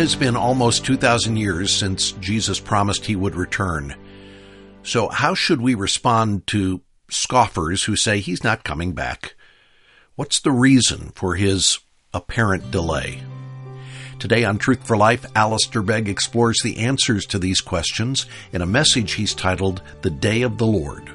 has been almost 2,000 years since Jesus promised he would return. So how should we respond to scoffers who say he's not coming back? What's the reason for his apparent delay? Today on Truth for Life, Alistair Begg explores the answers to these questions in a message he's titled, The Day of the Lord.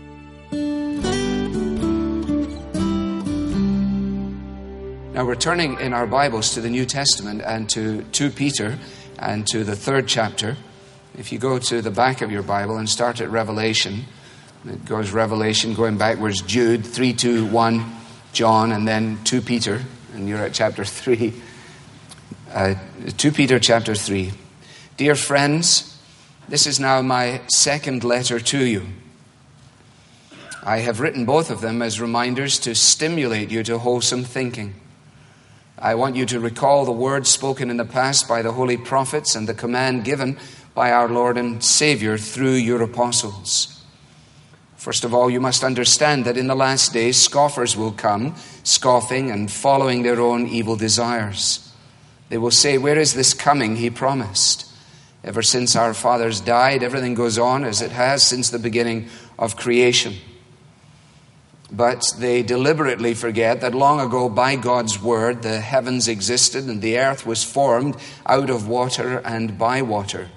Now we're turning in our Bibles to the New Testament and to 2 Peter and to the 3rd chapter. If you go to the back of your Bible and start at Revelation, it goes Revelation going backwards, Jude, 3, 2, 1, John, and then 2 Peter, and you're at chapter 3. 2 Peter chapter 3. Dear friends, this is now my second letter to you. I have written both of them as reminders to stimulate you to wholesome thinking. I want you to recall the words spoken in the past by the holy prophets and the command given by our Lord and Savior through your apostles. First of all, you must understand that in the last days scoffers will come, scoffing and following their own evil desires. They will say, "Where is this coming he promised? Ever since our fathers died, everything goes on as it has since the beginning of creation." But they deliberately forget that long ago, by God's word, the heavens existed and the earth was formed out of water and by water.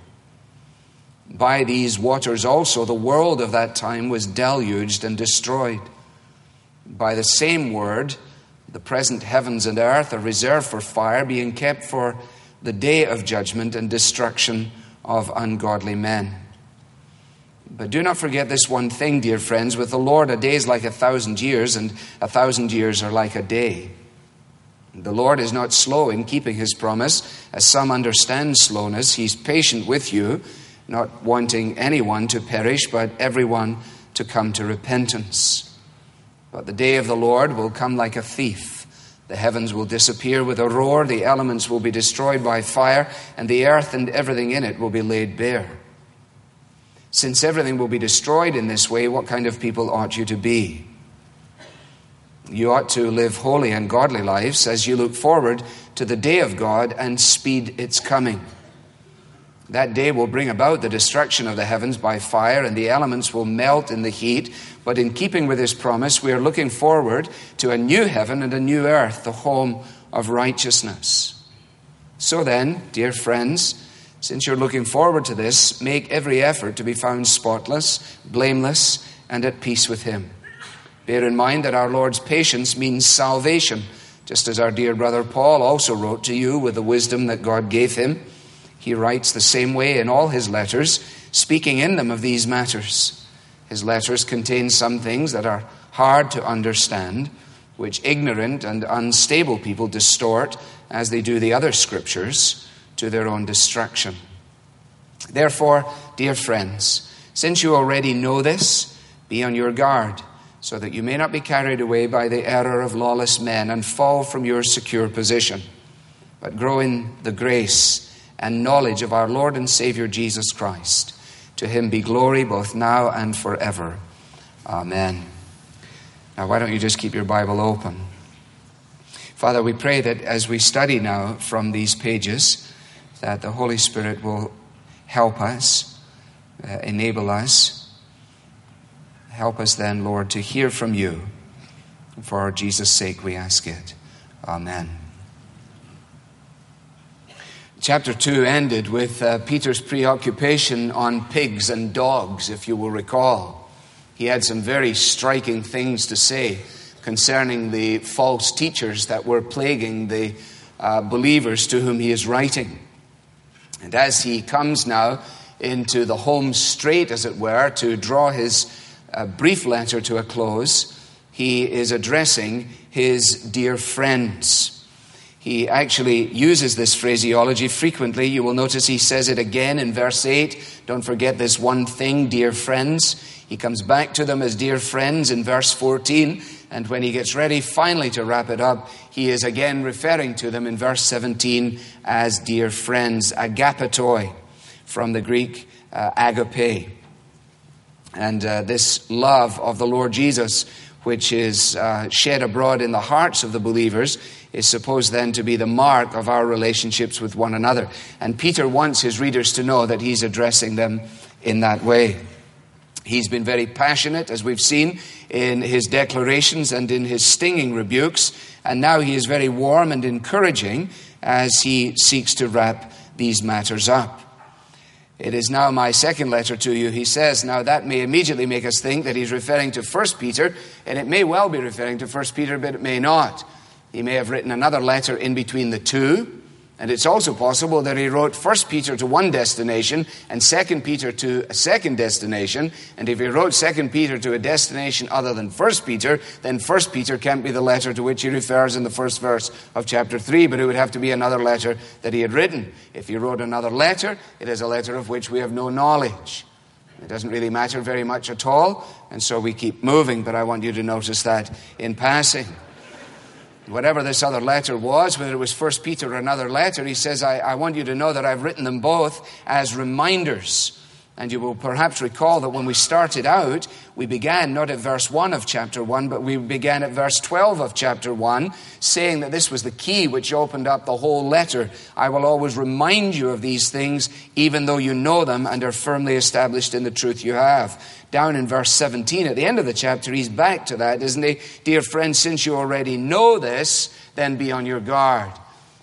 By these waters also, the world of that time was deluged and destroyed. By the same word, the present heavens and earth are reserved for fire, being kept for the day of judgment and destruction of ungodly men. But do not forget this one thing, dear friends. With the Lord, a day is like 1,000 years, and 1,000 years are like a day. The Lord is not slow in keeping his promise, as some understand slowness. He's patient with you, not wanting anyone to perish, but everyone to come to repentance. But the day of the Lord will come like a thief. The heavens will disappear with a roar, the elements will be destroyed by fire, and the earth and everything in it will be laid bare. Since everything will be destroyed in this way, what kind of people ought you to be? You ought to live holy and godly lives as you look forward to the day of God and speed its coming. That day will bring about the destruction of the heavens by fire, and the elements will melt in the heat. But in keeping with his promise, we are looking forward to a new heaven and a new earth, the home of righteousness. So then, dear friends, since you're looking forward to this, make every effort to be found spotless, blameless, and at peace with him. Bear in mind that our Lord's patience means salvation, just as our dear brother Paul also wrote to you with the wisdom that God gave him. He writes the same way in all his letters, speaking in them of these matters. His letters contain some things that are hard to understand, which ignorant and unstable people distort, as they do the other scriptures, to their own destruction. Therefore, dear friends, since you already know this, be on your guard, so that you may not be carried away by the error of lawless men and fall from your secure position, but grow in the grace and knowledge of our Lord and Savior Jesus Christ. To him be glory both now and forever. Amen. Now, why don't you just keep your Bible open? Father, we pray that as we study now from these pages, that the Holy Spirit will help us, enable us. Help us then, Lord, to hear from you. For Jesus' sake we ask it. Amen. Chapter 2 ended with Peter's preoccupation on pigs and dogs, if you will recall. He had some very striking things to say concerning the false teachers that were plaguing the believers to whom he is writing. And as he comes now into the home straight, as it were, to draw his brief letter to a close, he is addressing his dear friends. He actually uses this phraseology frequently. You will notice he says it again in verse 8. Don't forget this one thing, dear friends. He comes back to them as dear friends in verse 14. And when he gets ready finally to wrap it up, he is again referring to them in verse 17 as dear friends, agapetoi, from the Greek agape. And this love of the Lord Jesus which is shed abroad in the hearts of the believers, is supposed then to be the mark of our relationships with one another. And Peter wants his readers to know that he's addressing them in that way. He's been very passionate, as we've seen, in his declarations and in his stinging rebukes. And now he is very warm and encouraging as he seeks to wrap these matters up. It is now my second letter to you, he says. Now that may immediately make us think that he's referring to 1 Peter, and it may well be referring to 1 Peter, but it may not. He may have written another letter in between the two, and it's also possible that he wrote 1 Peter to one destination and 2 Peter to a second destination. And if he wrote 2 Peter to a destination other than 1 Peter, then 1 Peter can't be the letter to which he refers in the first verse of chapter 3, but it would have to be another letter that he had written. If he wrote another letter, it is a letter of which we have no knowledge. It doesn't really matter very much at all, and so we keep moving, but I want you to notice that in passing. Whatever this other letter was, whether it was 1 Peter or another letter, he says, I want you to know that I've written them both as reminders. And you will perhaps recall that when we started out, we began not at verse 1 of chapter 1, but we began at verse 12 of chapter 1, saying that this was the key which opened up the whole letter. I will always remind you of these things, even though you know them and are firmly established in the truth you have. Down in verse 17, at the end of the chapter, he's back to that, isn't he? Dear friends, since you already know this, then be on your guard.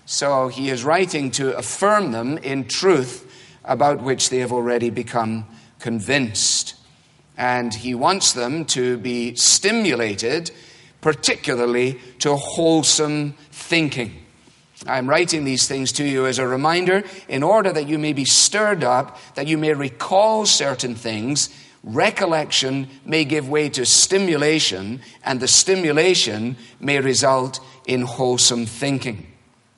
So he is writing to affirm them in truth about which they have already become convinced. And he wants them to be stimulated, particularly to wholesome thinking. I'm writing these things to you as a reminder in order that you may be stirred up, that you may recall certain things. Recollection may give way to stimulation, and the stimulation may result in wholesome thinking.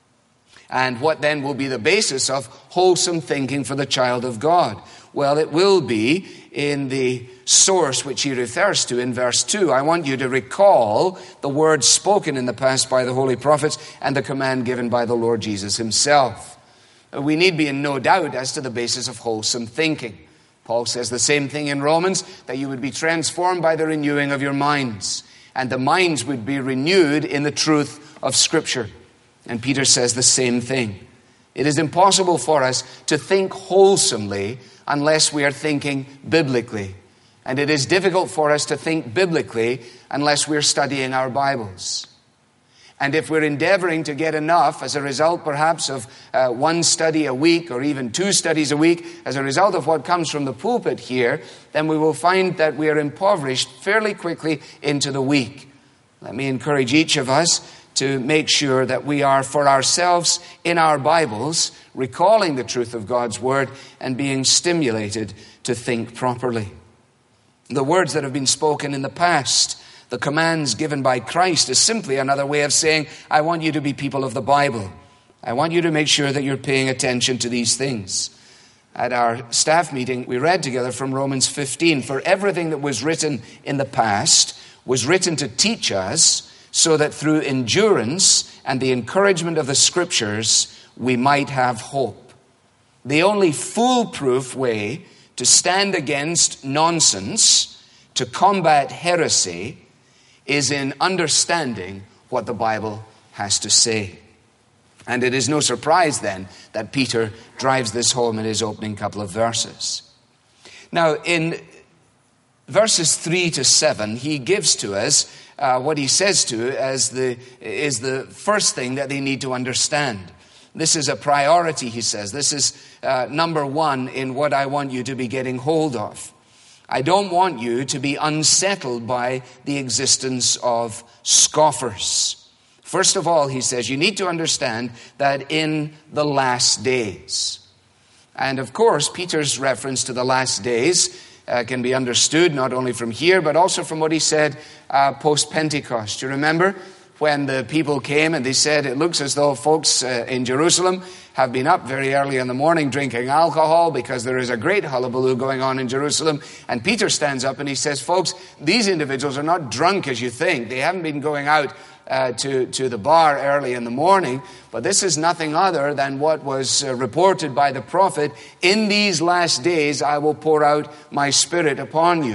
And what then will be the basis of wholesome thinking for the child of God? Well, it will be in the source which he refers to in verse 2. I want you to recall the words spoken in the past by the holy prophets and the command given by the Lord Jesus himself. We need be in no doubt as to the basis of wholesome thinking. Paul says the same thing in Romans, that you would be transformed by the renewing of your minds. And the minds would be renewed in the truth of Scripture. And Peter says the same thing. It is impossible for us to think wholesomely unless we are thinking biblically. And it is difficult for us to think biblically unless we're studying our Bibles. And if we're endeavoring to get enough as a result perhaps of one study a week or even 2 studies a week, as a result of what comes from the pulpit here, then we will find that we are impoverished fairly quickly into the week. Let me encourage each of us to make sure that we are for ourselves in our Bibles, recalling the truth of God's Word and being stimulated to think properly. The words that have been spoken in the past, the commands given by Christ, is simply another way of saying, I want you to be people of the Bible. I want you to make sure that you're paying attention to these things. At our staff meeting, we read together from Romans 15, for everything that was written in the past was written to teach us, so that through endurance and the encouragement of the Scriptures, we might have hope. The only foolproof way to stand against nonsense, to combat heresy, is in understanding what the Bible has to say. And it is no surprise then that Peter drives this home in his opening couple of verses. Now, in verses 3 to 7, he gives to us what he says to is the first thing that they need to understand. This is a priority, he says. This is number one in what I want you to be getting hold of. I don't want you to be unsettled by the existence of scoffers. First of all, he says, you need to understand that in the last days. And of course, Peter's reference to the last days can be understood not only from here, but also from what he said post-Pentecost. You remember when the people came and they said, it looks as though folks in Jerusalem have been up very early in the morning drinking alcohol because there is a great hullabaloo going on in Jerusalem. And Peter stands up and he says, folks, these individuals are not drunk as you think. They haven't been going out to the bar early in the morning, but this is nothing other than what was reported by the prophet. In these last days I will pour out my Spirit upon you.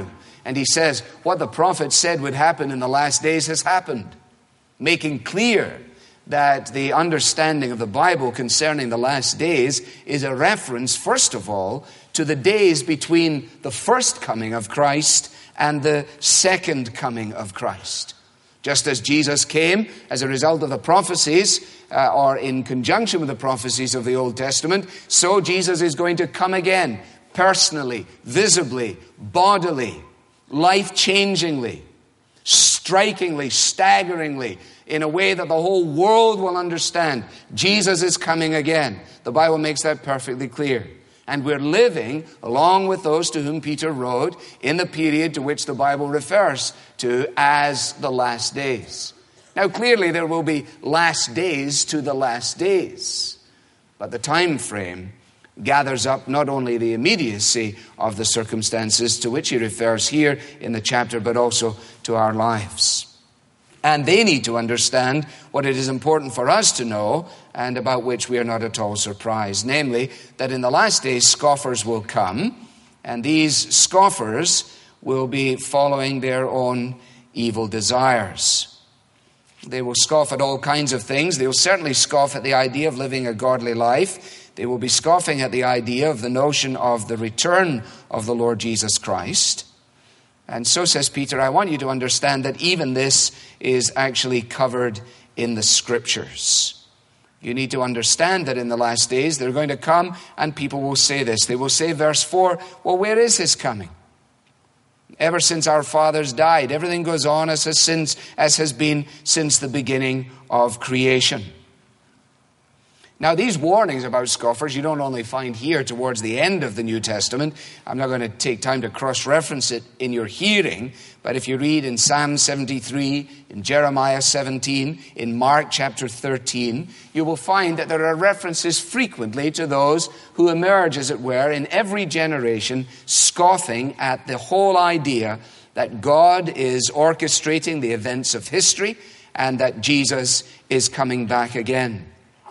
And he says, what the prophet said would happen in the last days has happened, making clear that the understanding of the Bible concerning the last days is a reference, first of all, to the days between the first coming of Christ and the second coming of Christ. Just as Jesus came as a result of the prophecies, or in conjunction with the prophecies of the Old Testament, so Jesus is going to come again, personally, visibly, bodily, life-changingly, strikingly, staggeringly, in a way that the whole world will understand. Jesus is coming again. The Bible makes that perfectly clear. And we're living, along with those to whom Peter wrote, in the period to which the Bible refers to as the last days. Now, clearly there will be last days to the last days. But the time frame gathers up not only the immediacy of the circumstances to which he refers here in the chapter, but also to our lives. And they need to understand what it is important for us to know, and about which we are not at all surprised. Namely, that in the last days scoffers will come, and these scoffers will be following their own evil desires. They will scoff at all kinds of things. They will certainly scoff at the idea of living a godly life. They will be scoffing at the idea of the notion of the return of the Lord Jesus Christ. And so, says Peter, I want you to understand that even this is actually covered in the Scriptures. You need to understand that in the last days they're going to come and people will say this. They will say, verse 4, well, where is his coming? Ever since our fathers died, everything goes on as has been since the beginning of creation. Now, these warnings about scoffers you don't only find here towards the end of the New Testament. I'm not going to take time to cross-reference it in your hearing, but if you read in Psalm 73, in Jeremiah 17, in Mark chapter 13, you will find that there are references frequently to those who emerge, as it were, in every generation, scoffing at the whole idea that God is orchestrating the events of history and that Jesus is coming back again.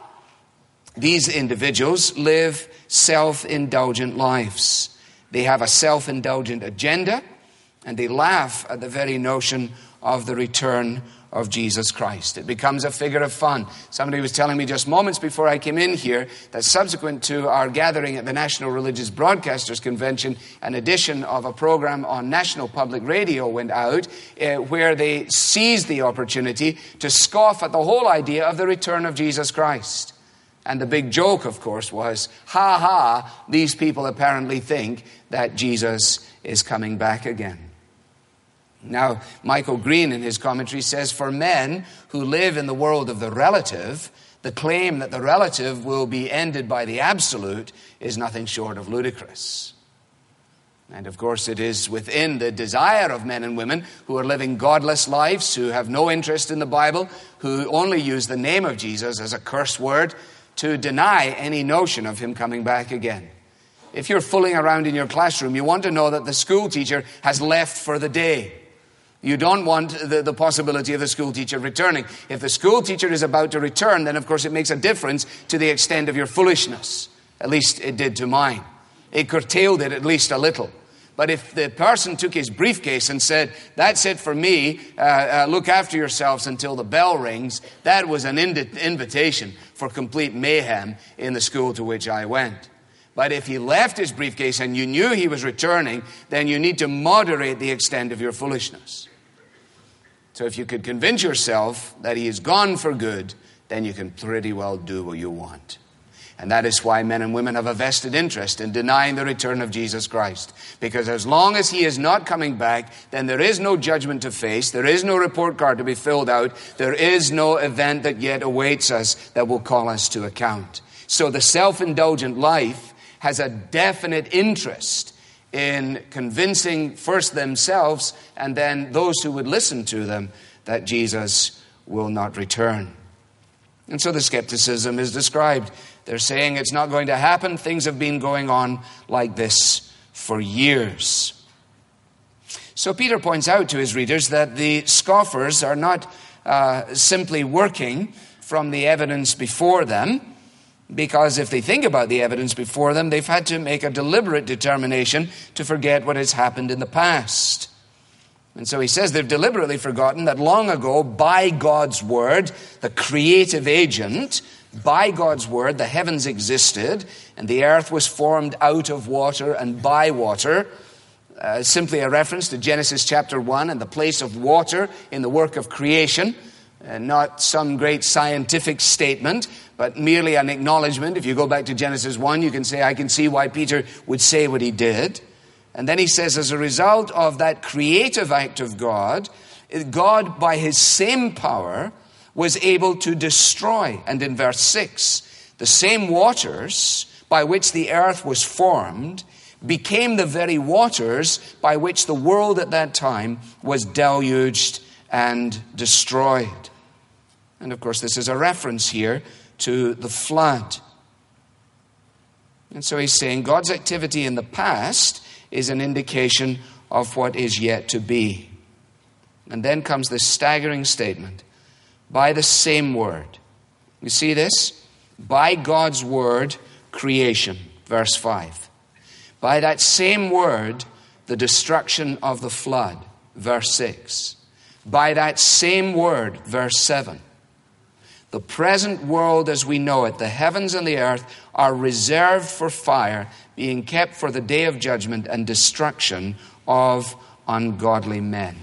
These individuals live self-indulgent lives. They have a self-indulgent agenda, and they laugh at the very notion of the return of Jesus Christ. It becomes a figure of fun. Somebody was telling me just moments before I came in here that subsequent to our gathering at the National Religious Broadcasters Convention, an edition of a program on National Public Radio went out where they seized the opportunity to scoff at the whole idea of the return of Jesus Christ. And the big joke, of course, was, ha ha, these people apparently think that Jesus is coming back again. Now, Michael Green in his commentary says, for men who live in the world of the relative, the claim that the relative will be ended by the absolute is nothing short of ludicrous. And of course, it is within the desire of men and women who are living godless lives, who have no interest in the Bible, who only use the name of Jesus as a curse word, to deny any notion of him coming back again. If you're fooling around in your classroom, you want to know that the school teacher has left for the day. You don't want the possibility of the school teacher returning. If the school teacher is about to return, then of course it makes a difference to the extent of your foolishness. At least it did to mine. It curtailed it at least a little. But if the person took his briefcase and said, that's it for me, look after yourselves until the bell rings, that was an invitation for complete mayhem in the school to which I went. But if he left his briefcase and you knew he was returning, then you need to moderate the extent of your foolishness. So if you could convince yourself that he is gone for good, then you can pretty well do what you want. And that is why men and women have a vested interest in denying the return of Jesus Christ. Because as long as he is not coming back, then there is no judgment to face. There is no report card to be filled out. There is no event that yet awaits us that will call us to account. So the self-indulgent life has a definite interest in convincing first themselves and then those who would listen to them that Jesus will not return. And so the skepticism is described. They're saying it's not going to happen. Things have been going on like this for years. So Peter points out to his readers that the scoffers are not simply working from the evidence before them, because if they think about the evidence before them, they've had to make a deliberate determination to forget what has happened in the past. And so he says they've deliberately forgotten that long ago, by God's word, the creative agent, by God's word, the heavens existed, and the earth was formed out of water and by water. Simply a reference to Genesis chapter 1 and the place of water in the work of creation. Not some great scientific statement, but merely an acknowledgement. If you go back to Genesis 1, you can say, I can see why Peter would say what he did. And then he says, as a result of that creative act of God, God, by his same power, was able to destroy. And in verse 6, the same waters by which the earth was formed became the very waters by which the world at that time was deluged and destroyed. And of course, this is a reference here to the flood. And so he's saying God's activity in the past is an indication of what is yet to be. And then comes this staggering statement, by the same word. You see this? By God's word, creation, verse 5. By that same word, the destruction of the flood, verse 6. By that same word, verse 7. The present world as we know it, the heavens and the earth, are reserved for fire, being kept for the day of judgment and destruction of ungodly men.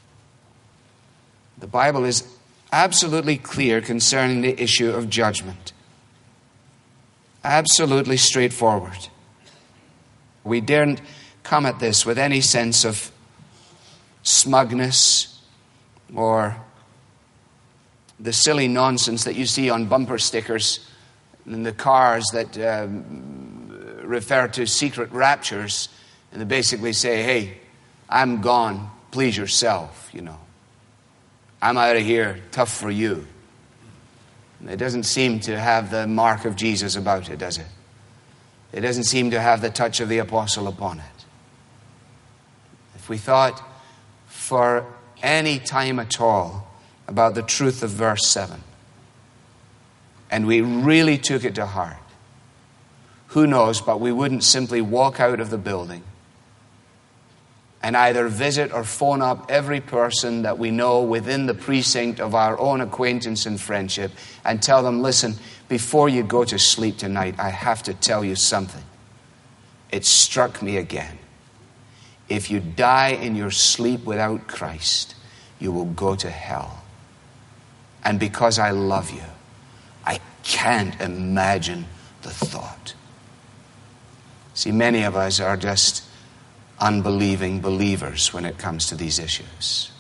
The Bible is absolutely clear concerning the issue of judgment. Absolutely straightforward. We daren't come at this with any sense of smugness or the silly nonsense that you see on bumper stickers in the cars that refer to secret raptures, and they basically say, hey, I'm gone, please yourself, you know. I'm out of here, tough for you. And it doesn't seem to have the mark of Jesus about it, does it? It doesn't seem to have the touch of the apostle upon it. If we thought for any time at all about the truth of verse 7, and we really took it to heart, who knows, but we wouldn't simply walk out of the building and either visit or phone up every person that we know within the precinct of our own acquaintance and friendship and tell them, listen, before you go to sleep tonight, I have to tell you something. It struck me again. If you die in your sleep without Christ, you will go to hell. And because I love you, I can't imagine the thought. See, many of us are just unbelieving believers when it comes to these issues.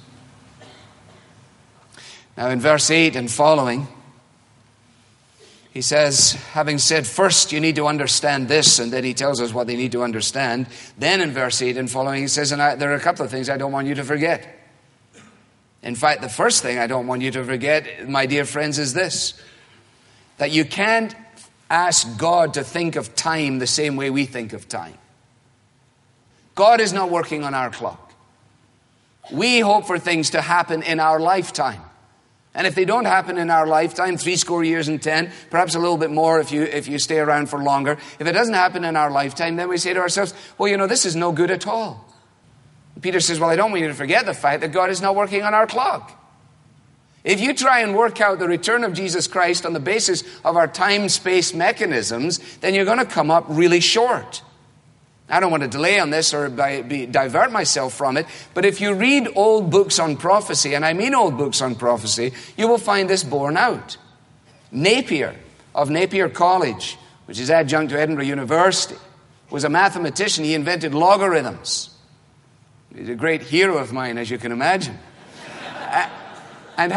Now in verse 8 and following, he says, having said first you need to understand this, and then he tells us what they need to understand. Then in verse 8 and following he says, and there are a couple of things I don't want you to forget. In fact, the first thing I don't want you to forget, my dear friends, is this: that you can't ask God to think of time the same way we think of time. God is not working on our clock. We hope for things to happen in our lifetime. And if they don't happen in our lifetime, 70 years and 10, perhaps a little bit more if you stay around for longer. If it doesn't happen in our lifetime, then we say to ourselves, well, you know, this is no good at all. Peter says, well, I don't want you to forget the fact that God is not working on our clock. If you try and work out the return of Jesus Christ on the basis of our time-space mechanisms, then you're going to come up really short. I don't want to delay on this or divert myself from it, but if you read old books on prophecy, and I mean old books on prophecy, you will find this borne out. Napier of Napier College, which is adjunct to Edinburgh University, was a mathematician. He invented logarithms. He's a great hero of mine, as you can imagine. And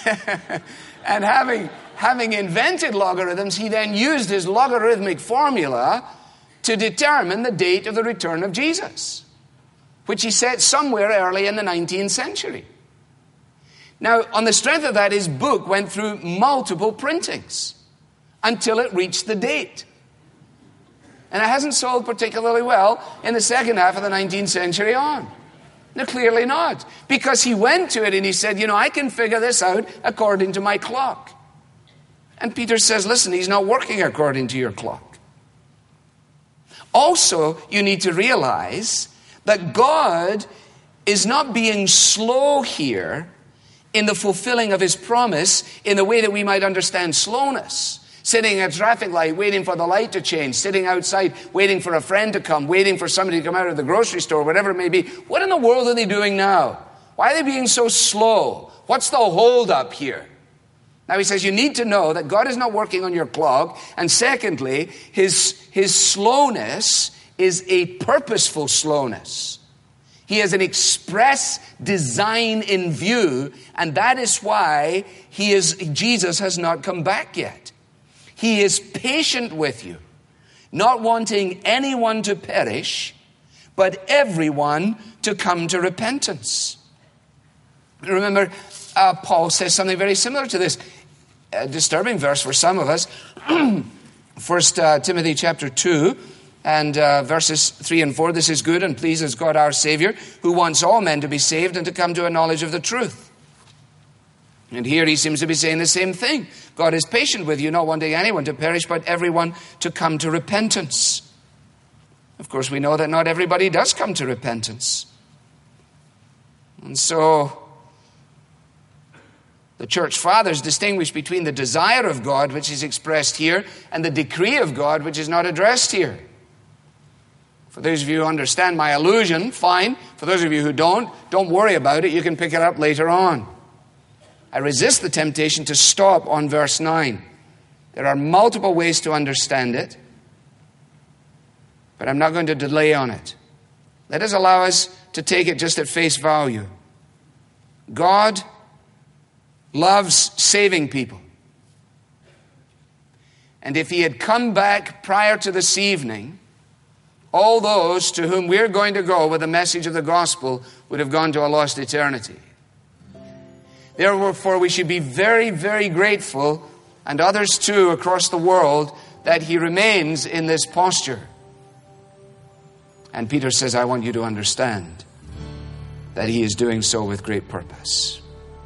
having invented logarithms, he then used his logarithmic formula to determine the date of the return of Jesus, which he said somewhere early in the 19th century. Now, on the strength of that, his book went through multiple printings until it reached the date. And it hasn't sold particularly well in the second half of the 19th century on. No, clearly not. Because he went to it and he said, you know, I can figure this out according to my clock. And Peter says, listen, he's not working according to your clock. Also, you need to realize that God is not being slow here in the fulfilling of his promise in the way that we might understand slowness. Sitting at a traffic light, waiting for the light to change, sitting outside, waiting for a friend to come, waiting for somebody to come out of the grocery store, whatever it may be. What in the world are they doing now? Why are they being so slow? What's the hold up here? Now he says you need to know that God is not working on your clock. And secondly, his slowness is a purposeful slowness. He has an express design in view, and that is why Jesus has not come back yet. He is patient with you, not wanting anyone to perish, but everyone to come to repentance. Remember, Paul says something very similar to this. A disturbing verse for some of us. 1 Timothy chapter 2 and verses 3 and 4. This is good and pleases God our Savior, who wants all men to be saved and to come to a knowledge of the truth. And here he seems to be saying the same thing. God is patient with you, not wanting anyone to perish, but everyone to come to repentance. Of course, we know that not everybody does come to repentance. And so the church fathers distinguish between the desire of God, which is expressed here, and the decree of God, which is not addressed here. For those of you who understand my allusion, fine. For those of you who don't worry about it. You can pick it up later on. I resist the temptation to stop on verse 9. There are multiple ways to understand it, but I'm not going to delay on it. Let us allow us to take it just at face value. God loves saving people. And if he had come back prior to this evening, all those to whom we're going to go with the message of the gospel would have gone to a lost eternity. Therefore, we should be very, very grateful, and others too across the world, that he remains in this posture. And Peter says, I want you to understand that he is doing so with great purpose.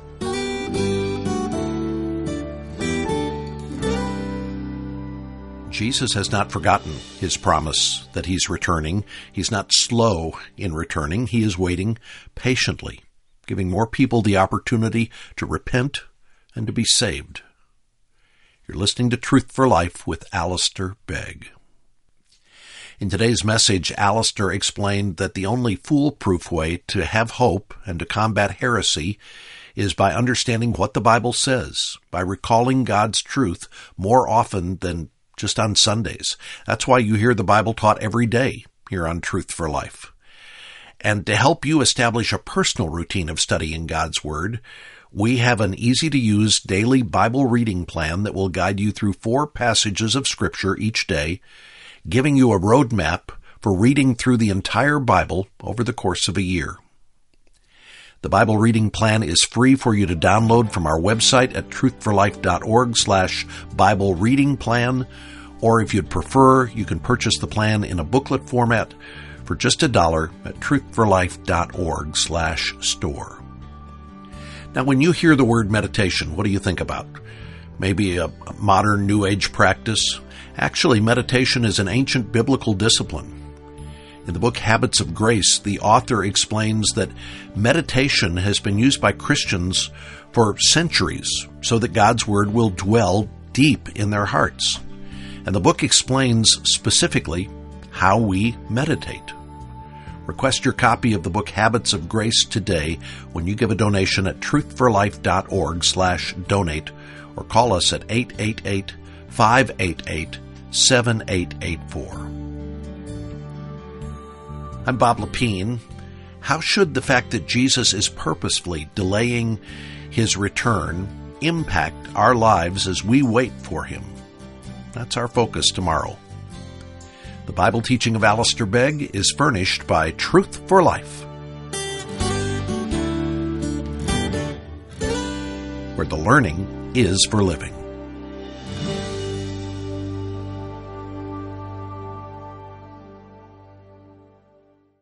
Jesus has not forgotten his promise that he's returning. He's not slow in returning. He is waiting patiently, giving more people the opportunity to repent and to be saved. You're listening to Truth for Life with Alistair Begg. In today's message, Alistair explained that the only foolproof way to have hope and to combat heresy is by understanding what the Bible says, by recalling God's truth more often than just on Sundays. That's why you hear the Bible taught every day here on Truth for Life. And to help you establish a personal routine of studying God's Word, we have an easy-to-use daily Bible reading plan that will guide you through 4 passages of Scripture each day, giving you a roadmap for reading through the entire Bible over the course of a year. The Bible reading plan is free for you to download from our website at truthforlife.org/Bible reading plan, or if you'd prefer, you can purchase the plan in a booklet format for just $1 at truthforlife.org/store. Now, when you hear the word meditation, what do you think about? Maybe a modern New Age practice? Actually, meditation is an ancient biblical discipline. In the book Habits of Grace, the author explains that meditation has been used by Christians for centuries so that God's Word will dwell deep in their hearts. And the book explains specifically how we meditate. Request your copy of the book Habits of Grace today when you give a donation at truthforlife.org/donate or call us at 888-588-7884. I'm Bob Lepine. How should the fact that Jesus is purposefully delaying his return impact our lives as we wait for him? That's our focus tomorrow. The Bible teaching of Alistair Begg is furnished by Truth for Life, where the learning is for living.